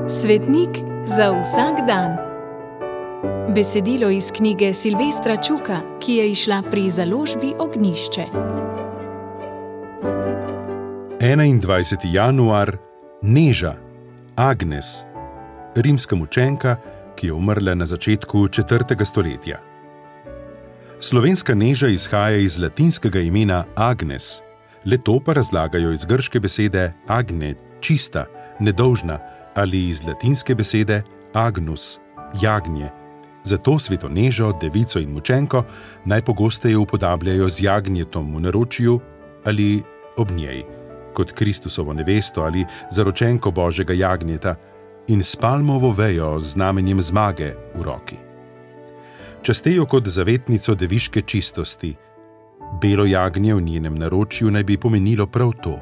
Svetnik za vsak dan. Besedilo iz knjige Silvestra Čuka, ki je izšla pri založbi Ognjišče. 21. januar, Neža, Agnes, rimska mučenka, ki je umrla na začetku 4. stoletja. Slovenska Neža izhaja iz latinskega imena Agnes, le to pa razlagajo iz grške besede agne, čista, nedolžna, ali iz latinske besede agnus, jagnje. Zato sveto Nežo, devico in mučenko najpogosteje upodabljajo z jagnjetom v naročju ali ob njej, kot Kristusovo nevesto ali zaročenko Božjega jagnjeta in s palmovo vejo z znamenjem zmage v roki. Častejo kot zavetnico deviške čistosti. Belo jagnje v njenem naročju naj bi pomenilo prav to.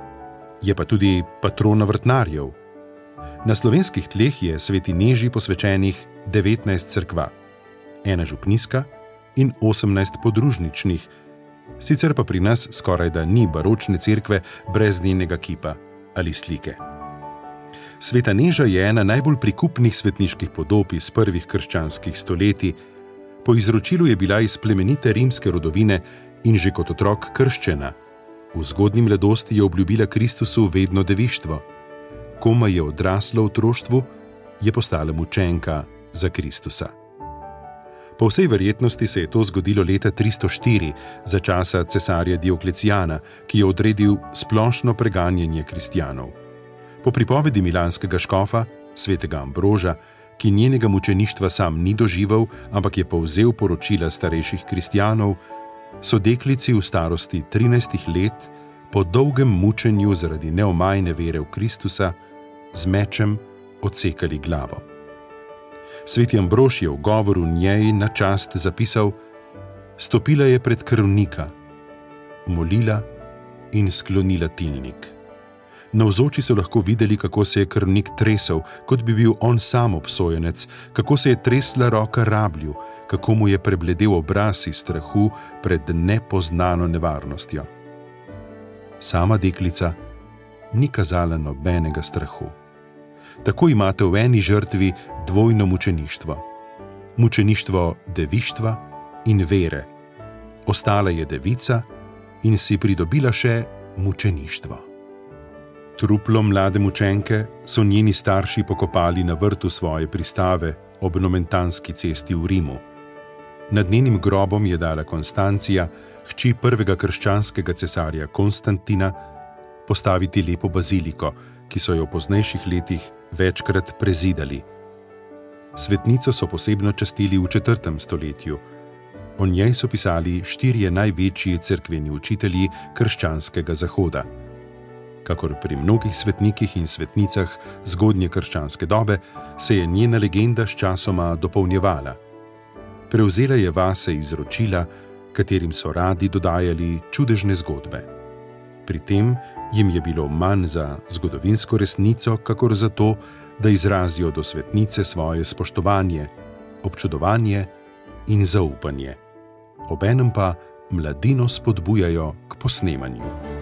Je pa tudi patrona vrtnarjev. Na slovenskih tleh je sveti Neži posvečenih 19 cerkva, 1 župnijska in 18 podružničnih, sicer pa pri nas skorajda ni baročne cerkve brez njenega kipa ali slike. Sveta Neža je ena najbolj prikupnih svetniških podob iz prvih krščanskih stoletij. Po izročilu je bila iz plemenite rimske rodovine in že kot otrok krščena. V zgodnji mladosti je obljubila Kristusu vedno devištvo. Komaj je odrasla v otroštvu, je postala mučenka za Kristusa. Po vsej verjetnosti se je to zgodilo leta 304 za časa cesarja Dioklecijana, ki je odredil splošno preganjanje kristjanov. Po pripovedi milanskega škofa, svetega Ambroža, ki njenega mučeništva sam ni doživel, ampak je povzel poročila starejših kristjanov, so deklici v starosti 13 let po dolgem mučenju zaradi neomajne vere v Kristusa z mečem odsekali glavo. Sveti Ambrož je v govoru njej na čast zapisal: stopila je pred krvnika, molila in sklonila tilnik. Navzoči so lahko videli, kako se je krvnik tresel, kot bi bil on sam obsojenec, kako se je tresla roka rablju, kako mu je prebledel obraz iz strahu pred nepoznano nevarnostjo. Sama deklica ni kazala nobenega strahu. Tako imate v eni žrtvi dvojno mučeništvo. Mučeništvo devištva in vere. Ostala je devica in si pridobila še mučeništvo. Truplo mlade mučenke so njeni starši pokopali na vrtu svoje pristave ob Nomentanski cesti v Rimu. Nad njenim grobom je dala Konstancija, hči prvega krščanskega cesarja Konstantina, postaviti lepo baziliko, ki so jo v poznejših letih večkrat prezidali. Svetnico so posebno častili v 4. stoletju. O njej so pisali 4 največji cerkveni učitelji krščanskega zahoda. Kakor pri mnogih svetnikih in svetnicah zgodnje krščanske dobe, se je njena legenda sčasoma dopolnjevala. Prevzela je vase izročila, katerim so radi dodajali čudežne zgodbe. Pri tem jim je bilo manj za zgodovinsko resnico, kakor za to, da izrazijo do svetnice svoje spoštovanje, občudovanje in zaupanje. Obenem pa mladino spodbujajo k posnemanju.